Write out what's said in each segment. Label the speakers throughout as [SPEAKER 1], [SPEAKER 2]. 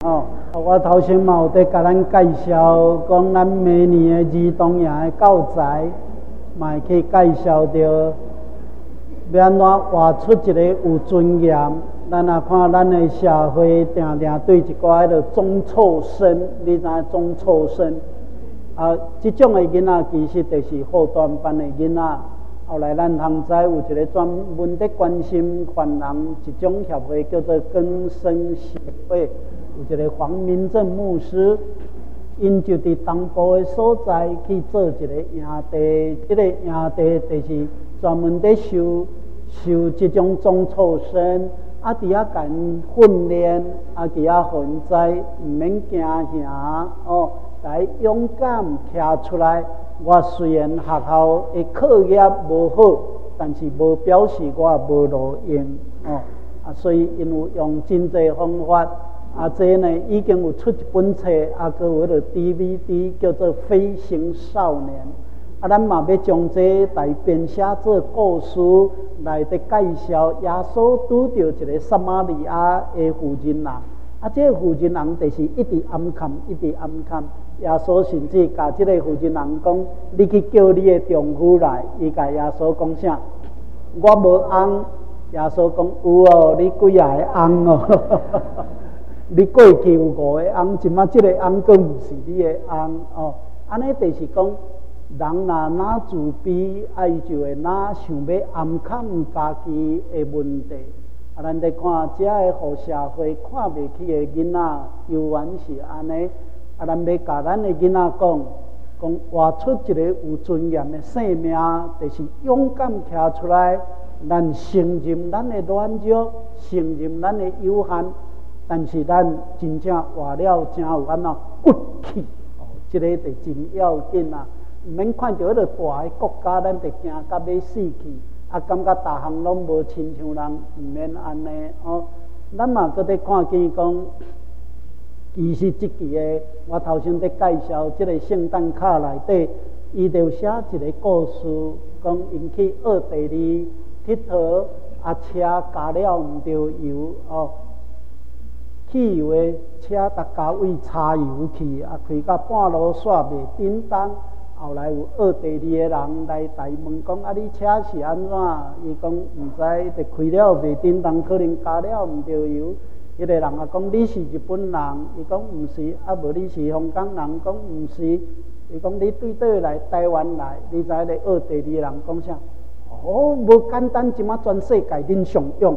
[SPEAKER 1] 哦，我头先嘛有在甲咱介绍，讲咱明年的儿童营的教材，嘛会去介绍到，要安怎活出一个有尊严。咱也看咱的社会，定定对一寡迄个中辍生，你知影中辍生？这种的囡仔其实就是后段班的囡仔。后来咱通知有一个专门在关心犯人一种协会，叫做更生协会，有一个黄明正牧师，因就伫东部的所在去做一个营地，这个营地就是专门在收这种中辍生，伫遐甲因训练，伫遐训知唔免惊吓哦，来勇敢站出来。我虽然学校的课业无好，但是无表示我无路用哦。所以因有用真济方法。这呢已经有出一本册，还有迄个 DVD 叫做《飞行少年》。咱嘛要将这来编写做故事，来介绍耶稣拄到一个撒玛利亚的妇人人。这个妇人人就是一直暗看，一直暗看。耶稣甚至甲这个妇人人讲：“你去叫你的丈夫来。”伊甲耶稣讲啥？我无翁。耶稣讲：“有哦，你几啊个翁哦？你过去有5个翁，即马这个翁佫毋是你的翁哦。”安尼就是讲，人若哪自卑，伊就会哪想要暗藏家己的问题。咱在看这个互社会看袂起的囡仔，犹原是安尼。咱要甲咱的囡仔讲活出一个有尊严的生命，就是勇敢站出来。咱承认咱的软弱，承认咱的有限，但是咱真正活了，真有安怎骨气哦，这个就真要紧啊！唔免看到迄个大的国家，咱就惊到要死去。感觉逐项拢无亲像人，唔免安尼哦。咱嘛搁在看见讲，其实即期的我头先在介绍即个圣诞卡内底，伊就写一个故事，讲因去奥地利佚佗，车加了毋着油哦，汽油的车加位插油去，开到半路煞袂叮当。后来有奥地利的人来台问讲：“你车是安怎？”伊讲毋知，就开了袂叮当，可能加了毋着油。迄个人也讲：“你是日本人？”伊讲毋是，无你是香港人？讲毋是。伊讲你对倒来台湾来？你知个奥地利人讲啥？哦，无简单，即马全世界恁上用，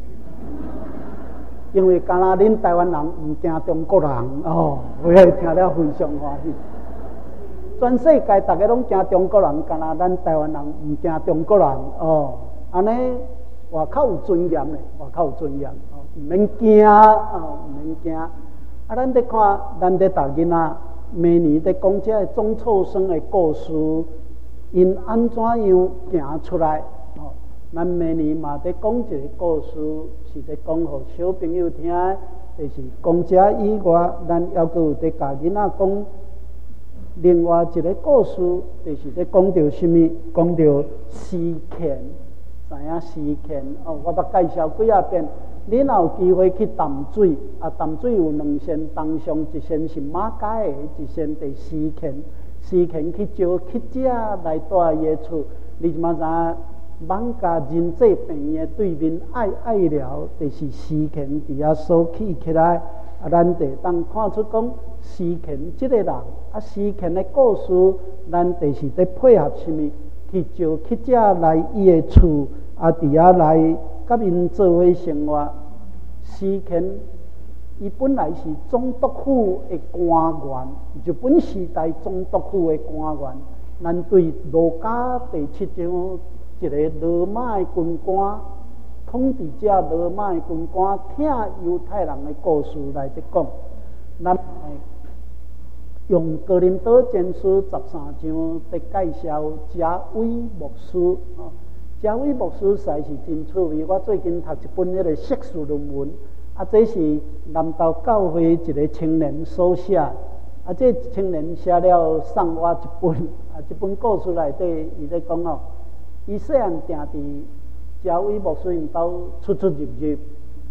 [SPEAKER 1] 因为敢若恁台湾人毋惊中国人哦，我听了非常欢喜。全世界大家拢惊中国人，敢若咱台湾人毋惊中国人哦。安尼外口有尊严嘞，外口有尊严哦，毋免惊哦，毋免惊。咱在看，咱在读囡仔，明年在讲这个中辍生的故事，因安怎样行出来哦？咱明年嘛在讲一个故事，是在讲互小朋友听，就是讲这以外，咱还佫有在教囡仔讲。另外一个故事，就是在讲到什么？讲到诗权，知影诗权哦？我捌介绍几啊遍。你若有机会去淡水，淡水有2线，东上一线是马街的，一线就是诗权。诗权去招乞者来住伊的厝，你即马知影？网家人际病院对面爱聊，就是诗权伫遐所起起来。咱就当看出讲诗权这个人，诗权的故事，咱就是在配合什么？去招乞者来伊的厝，伫遐来甲因做伙生活。诗权伊本来是总督府的官员，日本时代总督府的官员。咱对儒家第7章一个罗马的军官。统治者罗马的军官听犹太人的故事来在讲，咱用哥林多前书13章在介绍加威牧师哦。加威牧师实在是真趣味。我最近读一本迄个硕士论文，这是南投教会一个青年所写，这青年写了送我一本，这本故事内底伊在讲哦，伊细汉定伫。加威牧师因兜出入入，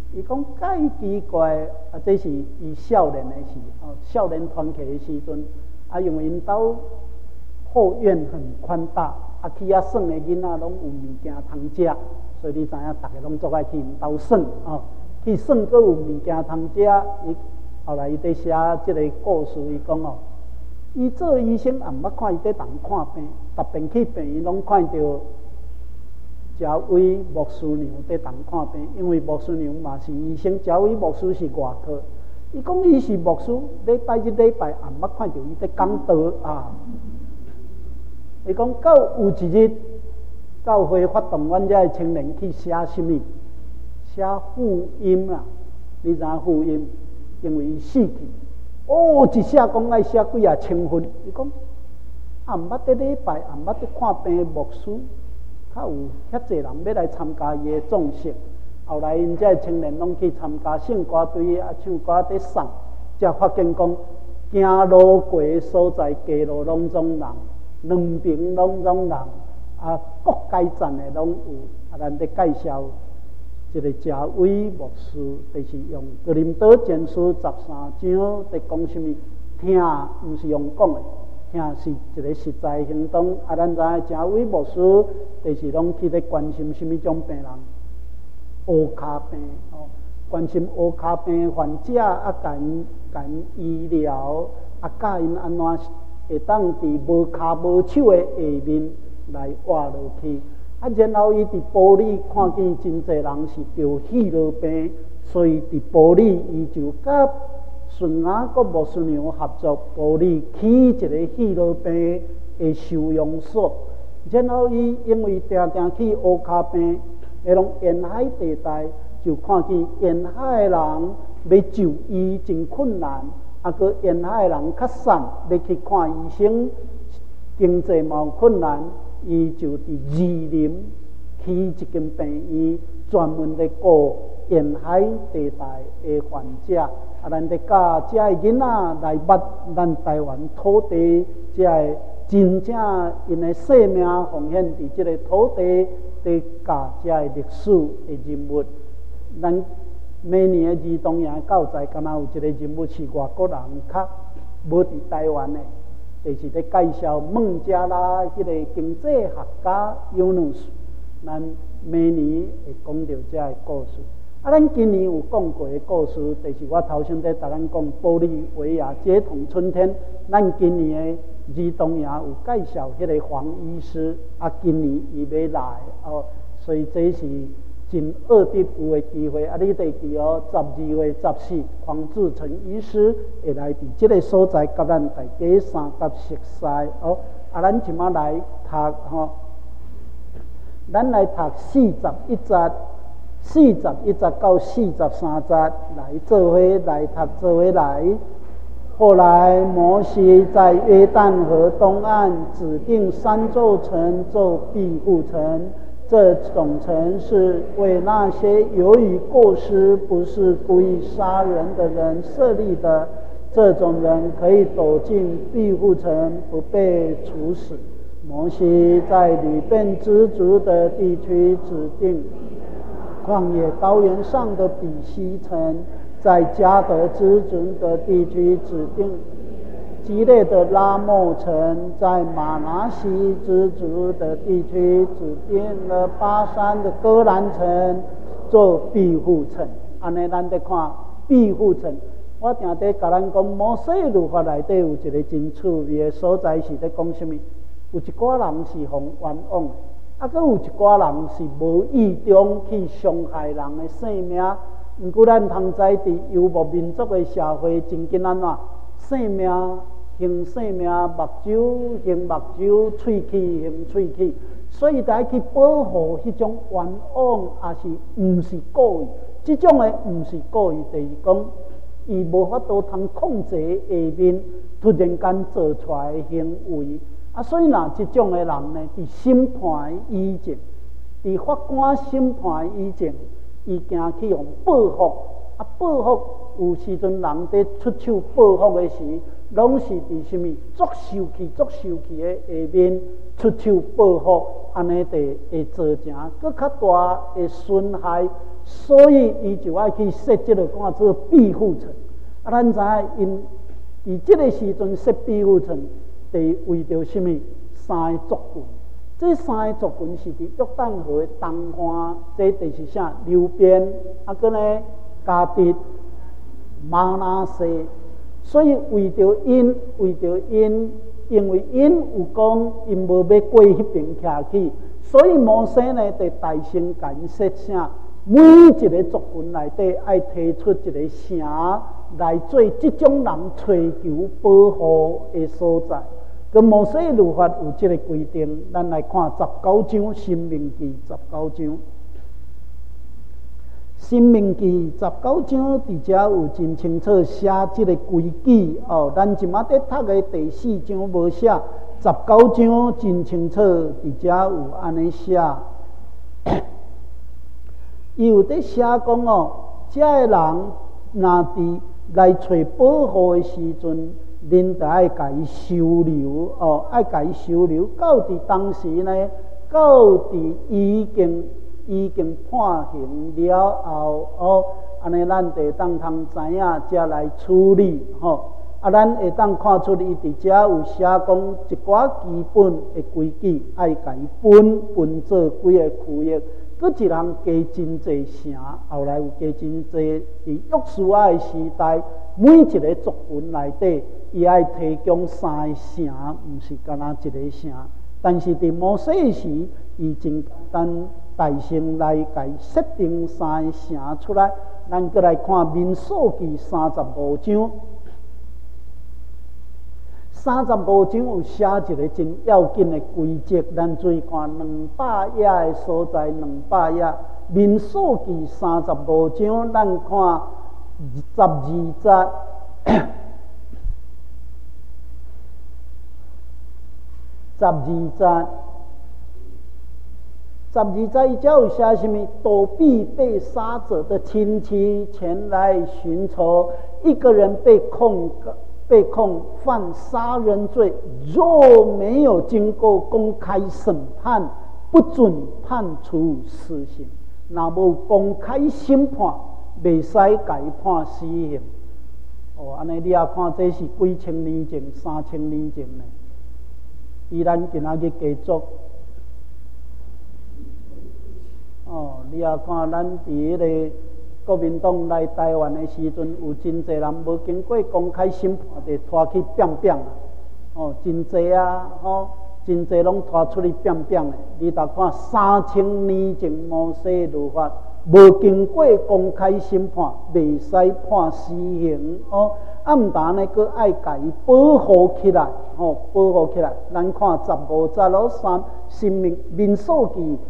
[SPEAKER 1] 伊讲介奇怪，这是伊少年的时，少年团契的时阵，因为因兜后院很宽大，去遐耍的囡仔拢有物件通食，所以你知影，大家拢做爱去因兜耍，去耍阁有物件通食。伊后来伊在写这个故事，伊讲伊做医生也毋捌看伊在人看病，逐遍去病院拢看到这位牧师娘在人看病，因为牧师娘嘛是医生，这位牧师是外科。伊讲伊是牧师，礼拜日礼拜也毋捌看到伊在讲道啊。伊讲到有一日，教会发动阮遮的青年去写什么？写福音啊！你知影福音？因为伊死去，一写讲爱写几千份。伊讲也毋捌伫礼拜，也毋捌伫看病的牧师，较有遐济人要来参加伊的葬式。后来因遮青年拢去参加圣歌队唱歌在送，才发现讲行路过的所在，街路拢总人，两边拢总人，各界站的拢有。咱咧介绍一个这位牧师，就是用哥林多前书13章在讲什么？听毋是用讲的，听是一个实在行动。咱知影这位牧师，就是拢去咧关心什么种病人？乌骹病，关心乌骹病患者，甲因医疗，教因安怎会当伫无骹无手的下面来活落去。然后伊伫埔里看见真侪人是得喜乐病，所以伫埔里伊就甲顺雅国牧师娘合作，埔里起一个喜乐病的收容所。然后伊因为常常去乌骹病。迄种沿海地带，就看见沿海人要就医真困难，个沿海人较散，要去看医生，经济嘛有困难，伊就伫宜林起一间病院，专门咧顾沿海地带的患者。咱咧教这个囡仔来捌咱台湾土地，这个真正因的生命奉献伫这个土地。在教这个历史的人物，咱每年的儿童营教材，敢若有一个人物是外国人较无伫台湾的，就是咧介绍孟加拉迄个经济学家尤努斯。咱每年会讲到这个故事。咱今年有讲过的故事，就是我头先在甲咱讲玻利维亚接统春天。咱今年的儿童营有介绍迄个黄医师，今年伊要来所以这是真恶得有的机会。你得记12月14，黄志成医师会来伫这个所在，甲咱大家相甲熟悉咱即马来读咱来读41节。41节到43节来做伙来读，做伙来。后来摩西在约旦河东岸指定3座城做庇护城，这种城是为那些由于过失不是故意杀人的人设立的。这种人可以走进庇护城，不被处死。摩西在吕遍支族的地区指定旷野高原上的比西城，在迦得支族的地区指定基列的拉莫城，在马拿西支族的地区指定了巴山的戈兰城做庇护城。安尼咱得看庇护城。我定在甲咱讲，摩西律法内底有一个真趣味的所在，是在讲什么？有一寡人是互冤枉的。佫有一寡人是无意中去伤害人的性命，毋过咱通知伫游牧民族的社会，真紧安怎？性命行性命，目睭行目睭，喙齿行喙齿，所以得去保护迄种冤枉，也是毋是故意？即种的毋是故意，就是讲伊无法度通控制下面突然间做出来的行为。所以即种的人呢，伫审判以前，伫法官审判以前，伊行去用报复。报复有时阵人伫出手报复的时，拢是伫什么足受气的下面出手报复，安尼会造成更较大的损害。 所以伊就爱去设这个讲做庇护层。啊，咱知影因伊这个时阵设庇护层，是为着什么？三个族群。这三个族群是伫约旦河的东岸，这就是啥？流便，啊，搁呢迦得、玛拿西。所以为着因，因为因有讲因无要过迄边徛去，所以摩西呢，就大声甲因说啥？每一个族群内底爱提出一个城来做即种人追求保护的所在。跟摩西律法有这个规定，咱来看19章申命记19章。申命记19章伫遮有真清楚写这个规矩哦。咱即马在读的第4章无写，19章真清楚伫遮有安尼写。伊有在写讲哦，遮个人若伫来找保护的时阵，恁就爱甲伊收留哦，爱甲伊收留。到伫当时呢，到伫已经判刑了后哦，安尼咱就当通知影，才来处理吼。啊，咱会当看出伊伫遮有写讲一寡基本的规矩，爱甲伊分做几个区域。搁一人加真济城，后来有加真济。伫约书亚的时代，每一个族群内底，伊爱提供3个城，毋是干那一个城。但是伫摩西时，伊真简单大声来甲伊设定3个城出来。咱搁来看民数记35章。35章有写一个真要紧的规则，咱注意看200页的所在，200页。民数记35章，咱看12节。12节伊才有写什么？躲避被杀者的亲戚前来寻仇，一个人被控犯杀人罪，若没有经过公开审判，不准判处死刑。若无公开审判，袂使甲伊判死刑。哦，安尼你也看，这是几千年前、3000年前呢。依咱今仔日继续。哦，你也看，咱伫迄个国民党来台湾的时阵，有真侪人无经过公开审判，就拖去扁扁啊！哦，真侪啊！吼，真侪拢拖出去扁扁的。你搭看3000年前摩西律法，无经过公开审判，袂使判死刑哦。啊，毋但呢，佮爱甲伊保护起来，哦，保护起来。咱看15节咯，3申命民数记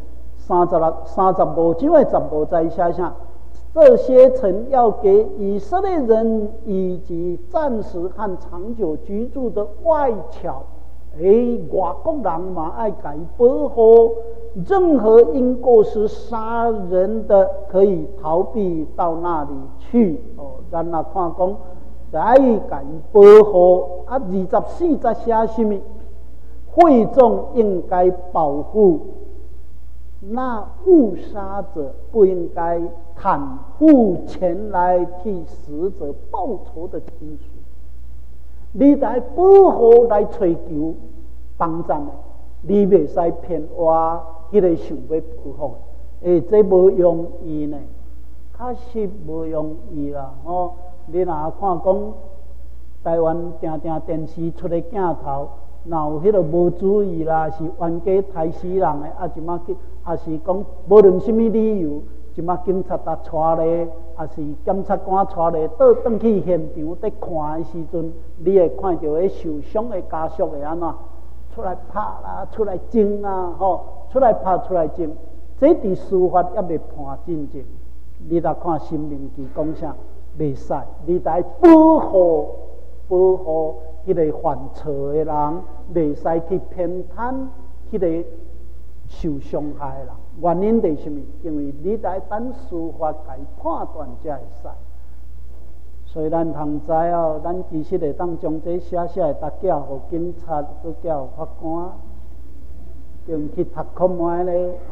[SPEAKER 1] 35章的15节写啥？这些城要给以色列人以及暂时和长久居住的外侨，外国人嘛爱甲伊保护。任何因过失杀人的，可以逃避到那里去。哦，咱来看讲，来甲伊保护。啊，24节写什么？会众应该保护。那误杀者不应该袒护前来替死者报仇的亲属，你来保护来追求帮助的，你袂使骗我迄个想要保护的，这无容易呢，确实无容易啦。哦，你若看讲台湾定电视出的镜头。若有迄个无注意啦，是冤家杀死人的，啊，即马也是讲无论什么理由，即马警察带咧，也是检察官带咧，倒转去现场在看的时阵，你会看到迄受伤的家属会安怎出来拍啦，出来争啊，吼，出来拍出来争，这伫司法也未判真正。你来看申命记讲啥，袂使，你来保护。迄个犯错的人，袂使去偏袒迄个受伤害的人。原因是什么？因为你来等司法来判断才会使。所以咱通知哦，咱其实会当将这写来搭寄互警察，佮寄互法官，用去读考卖咧，读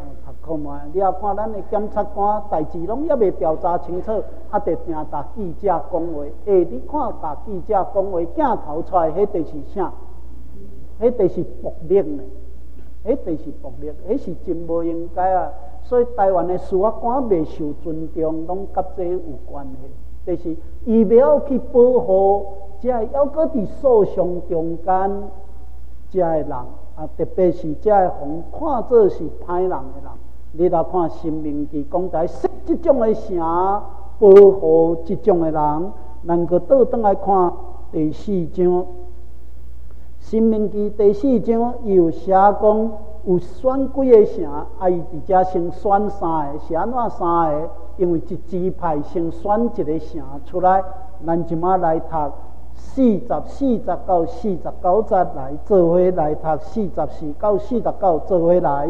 [SPEAKER 1] 看卖，你也看咱的检察官代志拢还未调查清楚，啊，得定答记者讲话。你看答记者讲话，镜头出来，迄就是啥？迄就是暴力呢？迄就是暴力，迄是真无应该啊！所以台湾的司法官未受尊重，拢甲这有关系。就是伊袂晓去保护这犹搁伫诉讼中间这个人啊，特别是这个互看做是歹人的人。你来看《新民记》讲在设这种的城，保护这种的人，能够倒转来看第4章，《新民记》第4章伊有写讲有选几个城，啊，伊伫遮先选3个，是安怎3个？因为一支派先选一个城出来，咱即马来读40到49节来做伙来读44到49做伙来。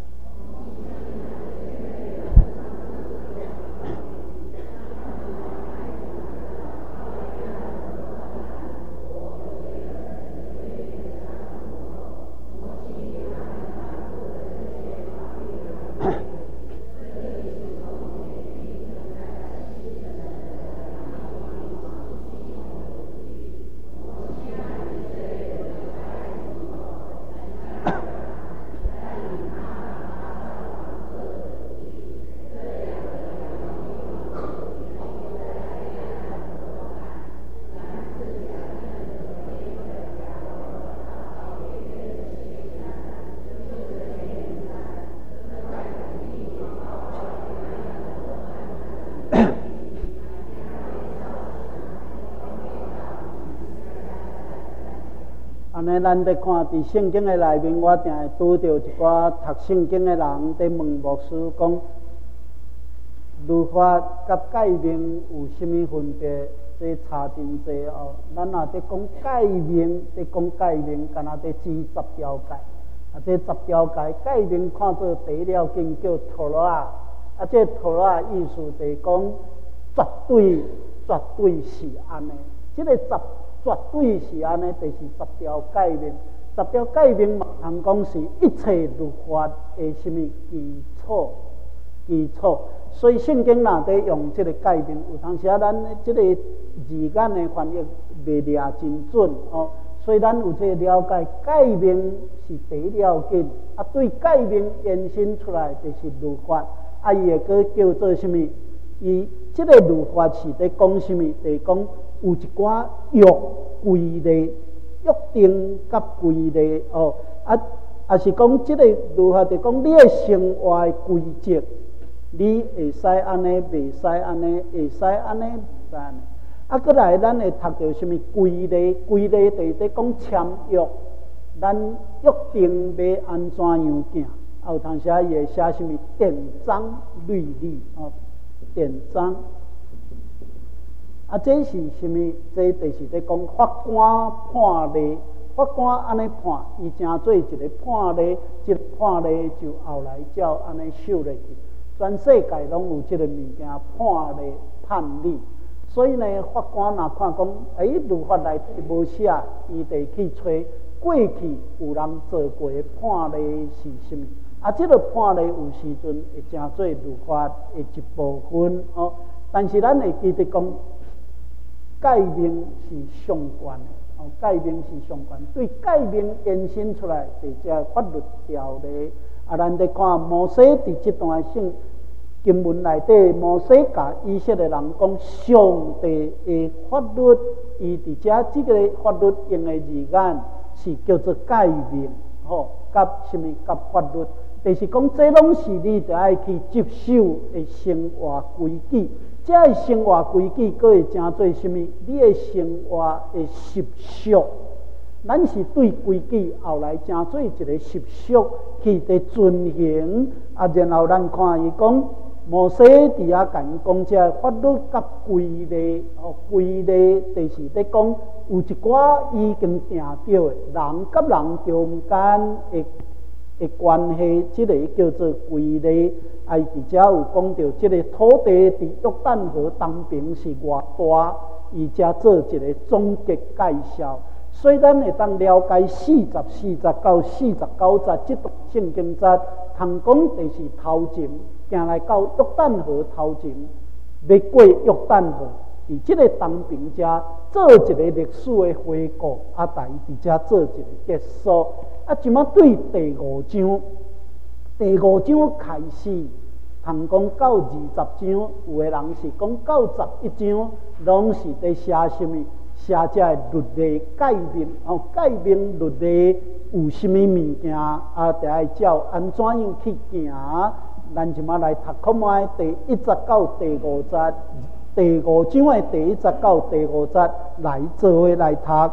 [SPEAKER 1] 安尼，咱在看伫圣经的内面，我定会拄到一寡读圣经的人在问牧师讲，律法甲诫命有甚物分别？这差真济哦。咱若在讲诫命，在讲诫命，敢若在指10条诫。啊，这10条诫，诫命看做第一了经叫托拉，啊，这托拉意思就是讲绝对是安尼。这个绝对是安尼，就是10条诫命。10条诫命嘛，通讲是一切律法的什么基础。所以圣经若在用这个诫命，有当时咱这个字眼的翻译未抓真准哦。所以咱有这个了解，诫命是第一要紧，啊，对诫命延伸出来就是律法，啊，伊会个叫做什么？伊这个律法是在讲什么？就是讲有一寡规例、约定甲规例哦，啊是讲这个律法，就讲你的生活的规则，你会使安尼，袂使安尼，会使安尼，袂使安尼。啊，过来咱会读到什么规例？规例就是在讲签约，咱约定要安怎样行？啊，有当时伊会写什么典章律例哦，典章。啊，这是什么？这就是在讲法官判例，法官安尼判，伊正做一个判例，这个判例就后来照安尼修落去。全世界拢有这个物件判例判例，所以呢，法官若看讲，律法内底无写，伊得去找过去有人做过的判例是什么。啊，这个判例有时阵会成做律法的一部分哦。但是咱会记得讲。诫命是相关的，哦，诫命是相关，对诫命延伸出来，就是这法律条例。啊，咱在看摩西伫这段圣经文内底，摩西甲以色列人讲，上帝的法律，伊伫这个法律用的字眼是叫做诫命，吼，甲什么？甲法律，就是讲这拢是你得爱去接受的生活规矩。这个生活规矩，佫会成做什么？你的生活的习俗，咱是对规矩后来成做一个习俗去伫遵行。啊，然后咱看伊讲，摩西伫遐甲伊讲，这法律甲规例，哦，规例就是咧讲有一寡已经定着的人甲人中间的关系，这个叫做规例。啊，伊伫遮有讲到，这个土地伫约旦河东边是偌大，伊遮做一个总结介绍。 所以咱会当了解44节到49节这段圣经节，通讲就是头前行来到约旦河头前，要过约旦河，伫这个东边遮做一个历史的回顾，啊，在伫遮做一个结束。啊，即马对第5章开始，通讲到20章，有的人是讲到11章，拢是在写什么？写这律例诫命，诫命律例有什么物件啊？得爱照安怎样去行？咱即马来读看卖第1节到第5节，第5章的第1节到第5节来做伙来读。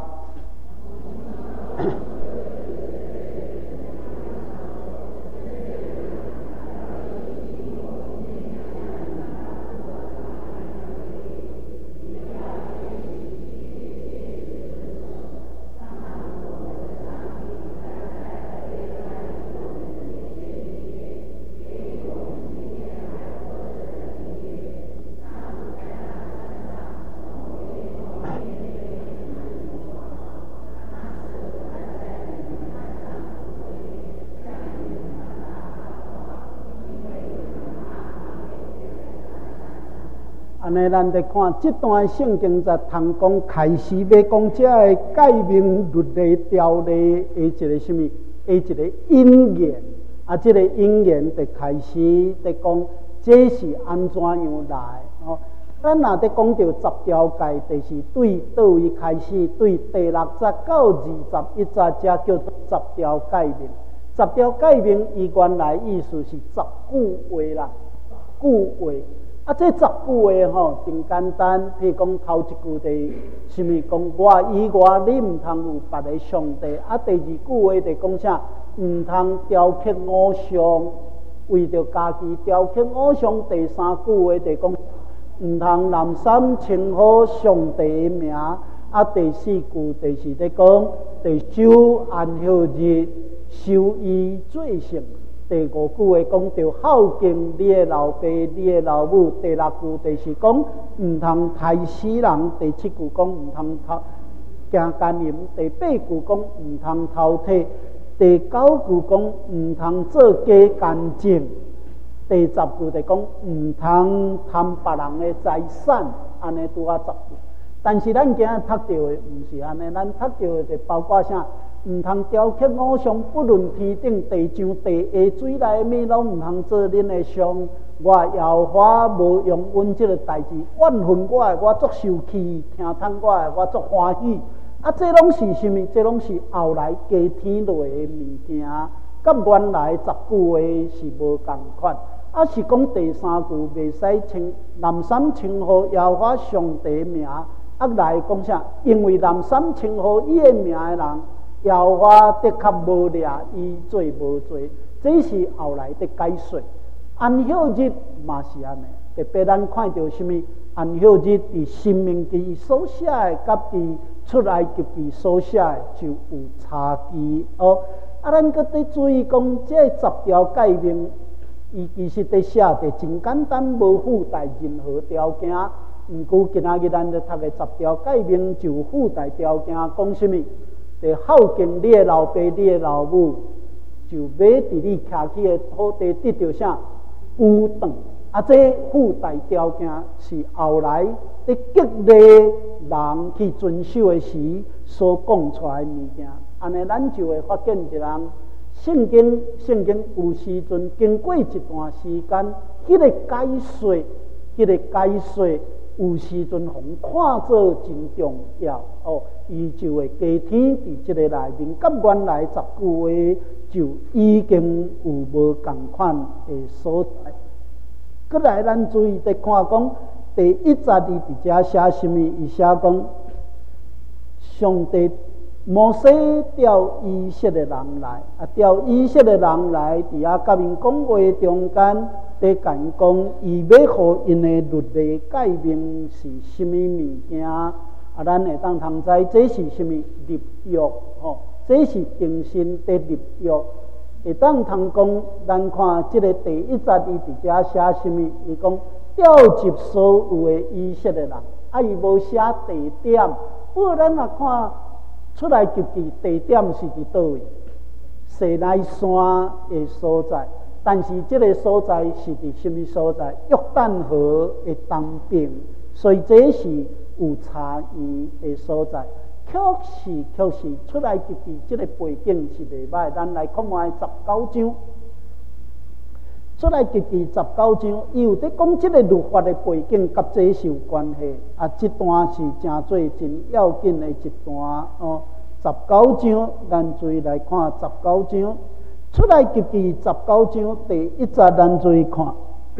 [SPEAKER 1] 安尼，咱得看这段圣经在通讲开始要讲这个诫命律例条例的一个什么？一个因缘啊，这个因缘就开始在讲这是安怎样来哦。咱若在讲到10条诫，就是对倒位开始，对第6节到21节，才叫做10条诫命。10条诫命伊原来意思是10句话啦，句话。啊，这10句话吼，真简单。譬如讲头一句就是什么？讲我以外，你唔通有别个上帝。啊，第2句话就讲啥？唔通雕刻偶像，为着家己雕刻偶像。第3句话就讲唔通滥杀称呼上帝的名。啊，第4句就是在讲，第守安息日，守伊罪行。第5句话讲到孝敬你的老爸、你的老母。第6句就是讲唔通杀死人。第7句讲唔通行奸淫。第8句讲唔通偷窃。第9句讲唔通做假见证。第10句就讲唔通贪别人的财产。安尼拄啊10句。但是咱今日读到的唔是安尼，咱读到的就包括啥？唔通雕刻偶像，不论天顶地上地下水内面，拢唔通做恁的像。我摇花无用阮这个代志，怨恨我的，我足受气；听叹我的，我足欢喜。啊，这拢是什么？这拢是后来加添落的物件，甲原来10句话是无共款。啊，是讲第3句袂使称滥杀称呼摇花上帝名。啊，来讲啥？因为滥杀称呼伊的名的人。摇花的确无掠，伊做无罪，这是后来的解说。安息日嘛是安尼，特别咱看到什么？安息日伫申命记所写的，甲伫出埃及记所写的就有差距哦。啊，咱搁得注意讲，这10条诫命，伊其实伫写的真简单，无附带任何条件。毋过今仔日咱咧读的10条诫命就附带条件，讲什么？得孝敬你的老爸、你的老母，就要伫你徛起的土地得到啥有长。啊，这附带条件是后来伫激励人去遵守的时所讲出来的物件。安尼，咱就会发现一人圣经有时阵经过一段时间，迄个解说。有时阵互看做真重要哦，伊就会加添伫这个内面，甲原来10句话就已经有无共款的所在。搁来，咱注意在看讲第1节伊伫遮写什么？伊写讲上帝摩西调以色列人来，啊，调以色列人来，伫遐甲因讲话中间。在讲伊要互因的律例诫命是什么物件？啊，咱会当通知这是什么立约？吼，这是定新的立约。会当通讲，咱看这个第1节伊伫遮写什么？伊讲调集所有的以色列人，啊，伊无写地点。不过咱若看出来及其地点是伫倒位？西奈山的所在，但是这个所在是伫什么所在？约旦河的东边，所以这是有差异的所在。确实出来及其这个背景是袂歹。咱来看卖19章，出来及其19章，伊有伫讲这个律法的背景，甲这是有关系。这段是真做真要紧的一段哦。19章，咱注意来看19章，出来及其19章第1节，咱注意看。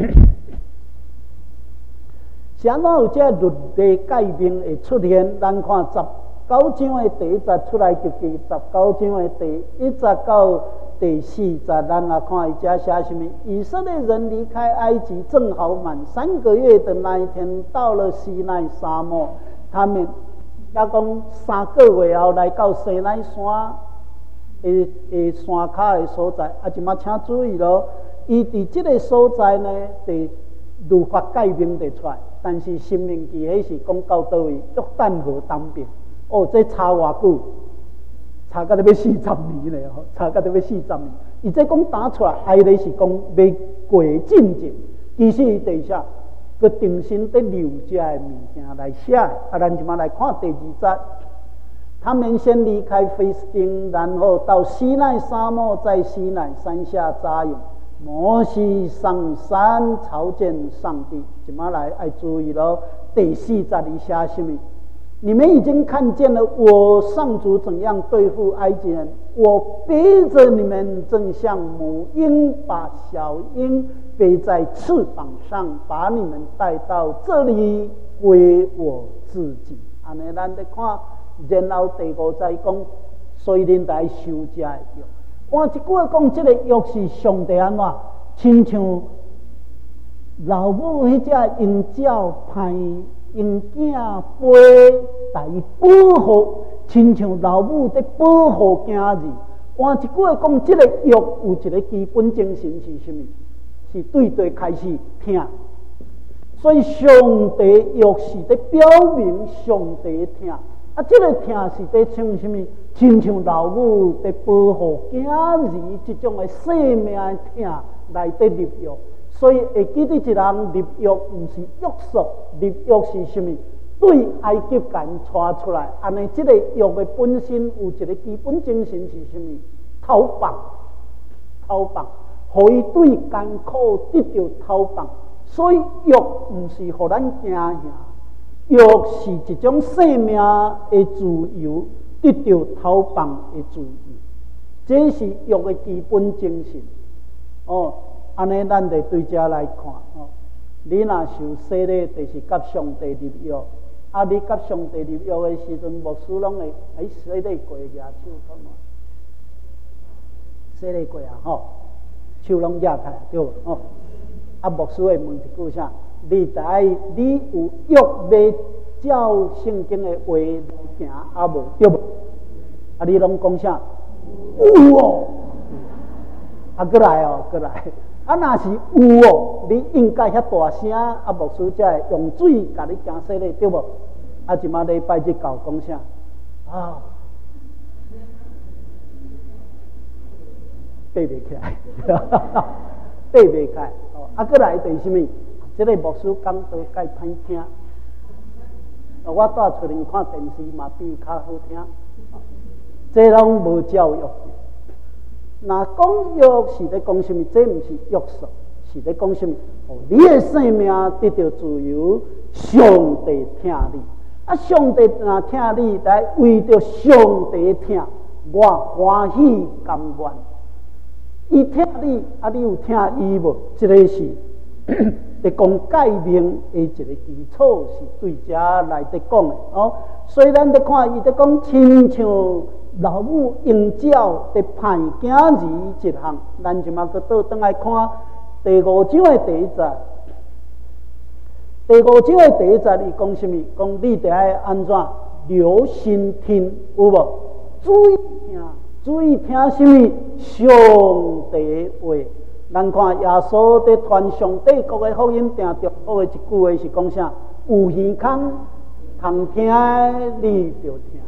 [SPEAKER 1] 是安怎有这律例诫命会出现？咱看19章的第1节，出来及其19章的第1节到第4节，咱来看伊遮写什么？以色列人离开埃及，正好满3个月的那一天，到了西奈沙漠，他们也讲3个月后来到西奈山的山卡的所在。即马请注意咯，伊伫即个所在呢，伫律法诫命得出来，但是申命记迄是讲到倒位？约旦河东边。这差偌久？差到要40年咧，差到要40年。伊这讲打出来，爱咧是讲要过进前，其实伊底下佮定心得留这的物件来写。咱即马来看第2节，他们先离开菲斯汀，然后到西奈沙漠，在西奈山下扎营。摩西上山朝见上帝。即马来爱注意咯，第4节里写什么？你们已经看见了我上主怎样对付埃及人，我背着你们，正像母鹰把小鹰背在翅膀上，把你们带到这里归我自己。安尼咱来看，然后第5节讲，所以恁来守这个约。换一句话讲，这个约是上帝安怎？亲像老母迄只鹰鸟派因囝飞来保护，亲像老母在保护囝儿。换一句话讲，这个约有一个基本精神是什么？是对地开始听。所以上帝约是在表明上帝听。这个听是在像什么？亲像老母在保护囝儿这种的生命的听来在立约。所以会记得一人立约，不是约束，立约是什么？对埃及人带出来，安尼这个约的本身有一个基本精神是什么？讨放，互伊对艰苦得到讨放。所以约不是互咱惊吓，约是一种生命的自由，得到讨放的自由，这是约的基本精神。安尼，咱得对这来看你若受洗礼，就是甲上帝立约。你甲上帝立约的时阵，牧师拢会洗礼过举手看嘛？洗礼过手拢举开对无？牧师会问一句啥？你有约要照圣经的话来行无？对无？你拢讲啥？有过来。若是有你应该遐大声，牧师才会用水甲你行洗礼，对无？即马礼拜日教讲啥？爬袂起来，爬袂起来。过来就是什么？这个牧师讲道介歹听。我带出来看电视嘛，比较好听。这拢无教育。那讲约是在讲什么？这不是约束，是在讲什么？你的生命得到自由，上帝听你。上帝若听你，来为着上帝听，我欢喜甘愿。伊听你，你有听伊无？这个是在讲诫命的一个基础，是对这来在讲的虽然在看，伊在讲亲像老母鹰鸟在派囝儿一项，咱就嘛个倒转来看第5章的第1节。第5章的第1节，伊讲什么？讲你得爱安怎留心听，有无？注意听什么？上帝话。咱看耶稣在传上帝国的福音，定重复的一句话是讲啥？有耳孔通听，你就听。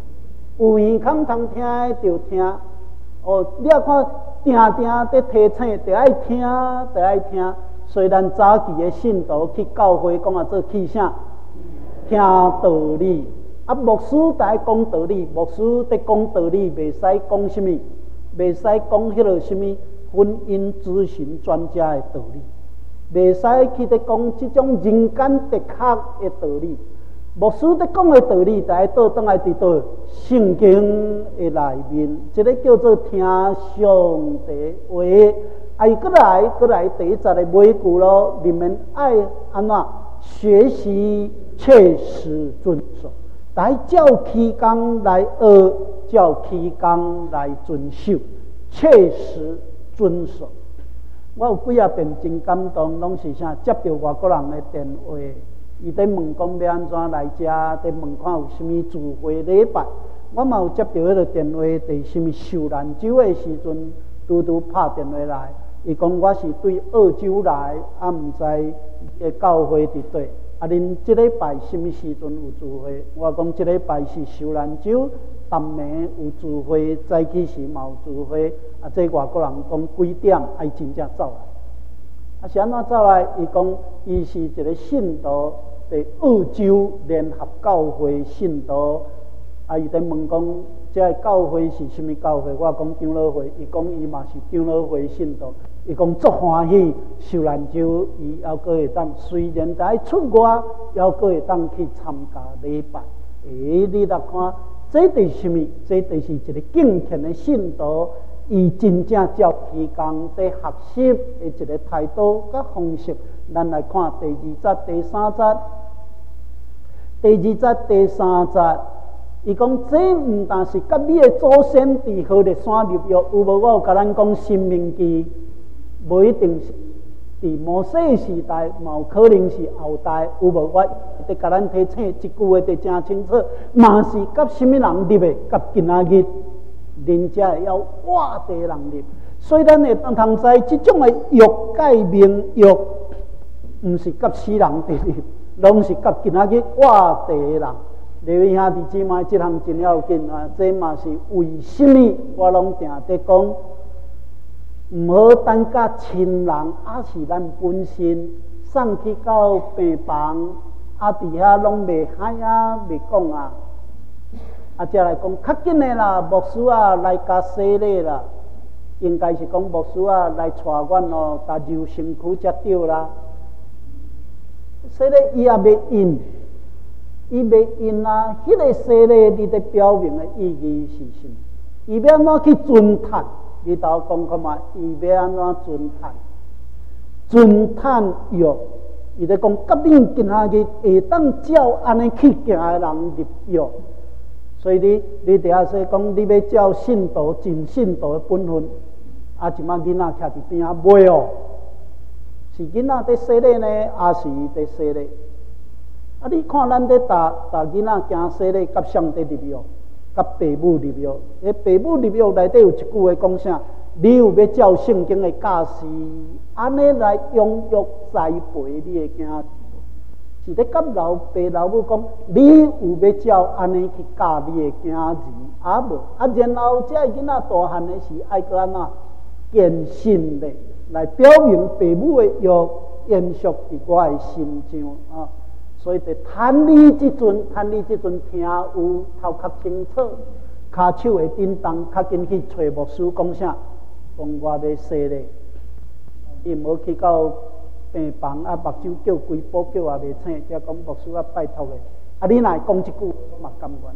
[SPEAKER 1] 有耳孔通听的就听。哦，你啊看，定定在提醒，得爱听，得爱听。虽然早期的信徒去教会讲啊，做去啥？听道理。啊，牧师在讲道理，牧师在讲道理，袂使讲什么，袂使讲迄个什么婚姻咨询专家的道理，袂使去在讲这种人间哲学的道理。牧师在讲的道理，在倒转来伫倒圣经的内面，这个叫做听上帝话。哎，过来，第一节的尾句咯，你们爱安怎学习，切实遵守。来照期纲来学，照期纲来遵守，切实遵守。我有几啊遍真感动，拢是啥？接到外国人的电话。伊在问讲要安怎来遮，在问看有啥物聚会礼拜。我嘛有接到迄个电话，伫啥物受难酒的时阵，拄拍电话来，伊讲我是对澳洲来，啊毋知个教会伫对。啊，恁即礼拜啥物时阵有聚会？我讲即礼拜是受难酒，淡暝有聚会，早起时嘛有聚会。啊，这外国人讲几点，伊真正走来。啊，是安怎走来？伊讲伊是一个信徒。伫澳洲联合教会信徒，啊，伊在问讲，这个教会是什么教会？我讲长老会，伊讲伊嘛是长老会信徒，伊讲足欢喜，受难酒伊还阁会当，虽然在出外，还阁会当去参加礼拜。你来看，这是什么？这就是一个敬虔的信徒，伊真正照期工在学习的一个态度甲方式。咱来看第二节、第三节。第二节、第三节，伊讲这毋但是甲你的祖先伫何烈山立约，有无？我有甲咱讲申命记，无一定是伫摩西时代，嘛有可能是后代，有无？我得甲咱提醒一句话，得真清楚，嘛是甲什么人立的？甲今仔日，恁遮要活地人立。虽然会通知即种的约改名约，毋是甲死人伫立。拢是甲今仔日活地人，各位兄弟姊妹，这项真要紧啊！这嘛是为什么？我拢定在讲，毋好等甲亲人，还是咱本身送去到病房，啊，伫遐拢袂嗨啊，袂讲啊，啊，才来讲较紧的啦，牧师啊来甲洗礼啦，应该是讲牧师啊来带阮哦，甲揉身躯才对啦。洗礼伊也袂应，伊袂应啊！迄个洗礼，你的表明的意义是什么？伊要安怎去尊叹？你头讲看嘛，伊要安怎尊叹？尊叹约，伊在讲，甲恁今仔日会当照安尼去行的人立约。所以你伫遐说讲，你要照信徒尽信徒的本分，啊，一摆囡仔徛伫边仔袂哦。是囡仔在洗礼呢，还是在洗礼？啊！你看咱在大囡仔行洗礼，甲上帝立约，甲父母立约。迄父母立约内底有一句话讲啥？你有要照圣经的教示，安尼来养育栽培你的囝儿，是咧甲老爸老母讲，你有要照安尼去教你的囝儿，啊无？啊，然后这囡仔大汉的时，爱搁安怎坚信咧？来表明父母的约延续伫我的心上啊，所以得趁你即阵听有头较清楚，骹手会震动，较紧去找牧师讲啥，讲我要洗礼，伊无去到病房啊，目睭叫规补叫也袂醒，才讲牧师啊拜托的，啊你若讲一句，我嘛甘愿，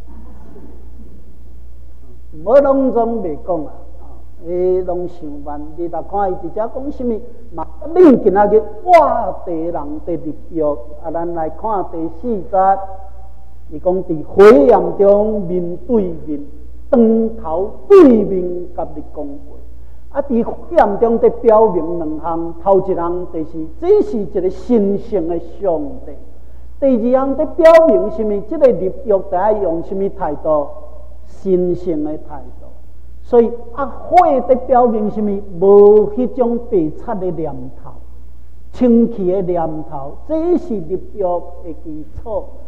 [SPEAKER 1] 无拢总袂讲啊。拢想慢，你来看伊直接讲什么？嘛，恁今仔日活地人的立约啊！咱来看第四节，伊讲伫火焰中面对面，当头对面甲你讲话。啊，伫火焰中得表明两项，头一项就是这是一个神圣的上帝；第二项得表明什么？这个立约得爱用什么态度？神圣的态度。所以啊，火在表明什么？无迄种白贼的念头、清气的念头，这是立约的基础。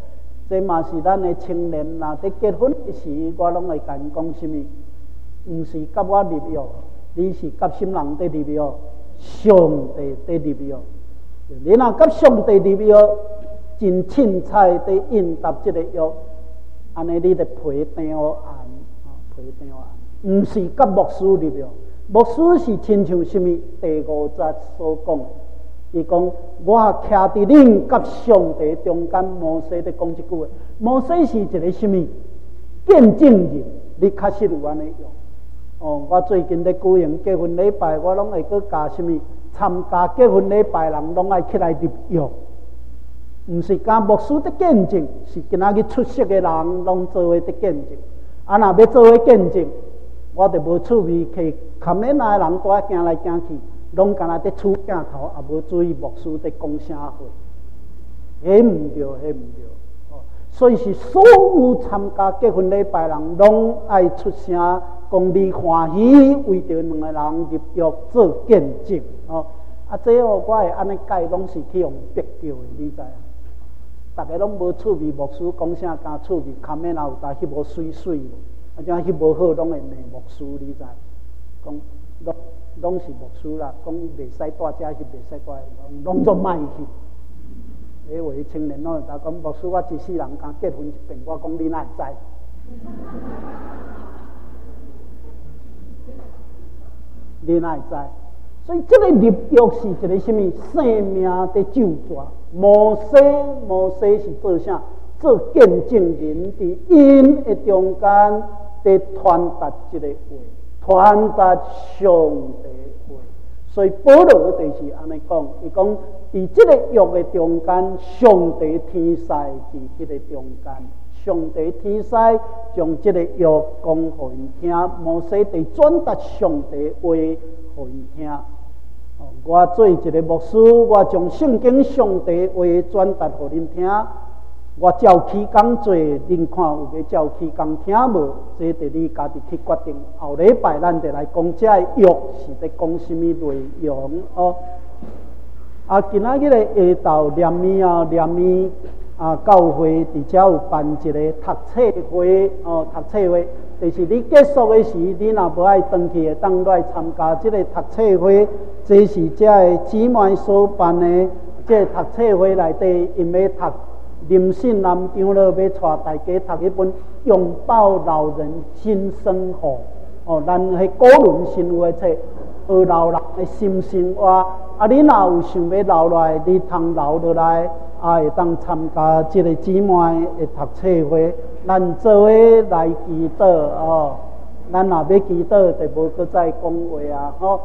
[SPEAKER 1] 这嘛是咱的青年啦，在结婚时，我拢会甲因讲什么？毋是甲我立约，你是甲什么人在立约？上帝在立约。你若甲上帝立约，真凊彩在应答这个约，安尼你就赔定案，赔定案。毋是甲牧师立约，牧师是亲像什么？第5节所讲，伊讲我徛伫恁甲上帝中间。摩西在讲一句话，摩西是一个什么见证人？你确实有安尼用。我最近在举行结婚礼拜，我拢会去教什么？参加结婚礼拜人拢爱起来立约，毋是讲牧师的见证，是今仔日出色的人拢做伙的见证。若要做伙见证，我就无趣味去看免那人带行来行去，拢干那在厝镜头，也无注意牧师在讲啥话，迄毋对，迄毋对。所以是所有参加结婚礼拜人，拢爱出声，讲你欢喜，为着两个人立约做见证。这我会安尼解，拢是去用逼着的，你知影？大家拢无趣味，牧师讲啥敢趣味，看免有搭翕无水水，种翕无好，拢会骂牧师，你知？讲拢是牧师啦，讲袂使带遮翕，袂使带，拢做卖翕。迄位青年拢就讲牧师，我一世人刚结婚一遍，我讲你哪会知？你哪会知？所以这个立约是一个什么生命的救赎？摩西是做啥？做见证人，伫因的中间在传达这个话，传达上帝话。所以保罗就是安尼讲，伊讲伫这个约的中间，上帝天使伫迄个中间，上帝天使将这个约讲互因听，摩西伫转达上帝话互因听。我做一个牧师，我将圣经上帝话转达互恁听。我照起讲做，恁看有要照起讲听无？这得你家己去决定。后礼拜咱就来讲这约是在讲什么内容哦。今仔日的下昼念咪教会伫遮有办一个读册会读册会，就是你结束的时，你若无爱回去，会当来参加这个读册会。这是这个姊妹所办的这个读册会内底，因要读林信南长老要带大家读一本《拥抱老人新生活》咱迄古伦新话册，学老人的新生活。你若有想要留落来，你通留落来，会当参加这个姊妹的读册会。咱做伙来祈祷咱若要祈祷，就无搁再讲话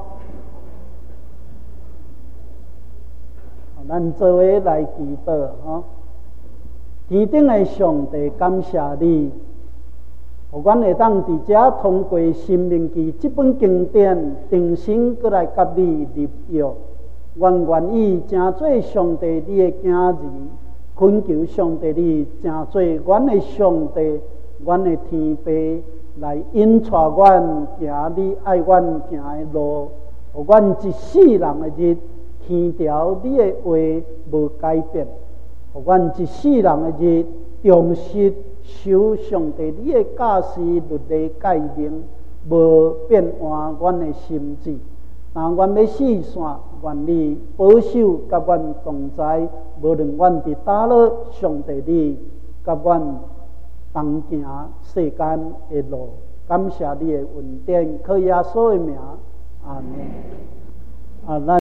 [SPEAKER 1] 咱做伙来祈祷天顶的上帝，感谢你，互阮会当伫遮通过《生命记》这本经典，重新过来甲你立约。阮愿意成做上帝你的囝儿，恳求上帝你成做阮的上帝，阮的天父，来引带阮行你爱阮行的路，互阮一世人的日天条你的话无改变，互阮一世人的日重视守上帝你的教示律例诫命，无变换阮的心志。若阮要四散，愿你保守甲阮同在，无论阮伫倒落，上帝你甲阮同行世间的路。感谢你的恩典，靠耶稣的名，阿门。咱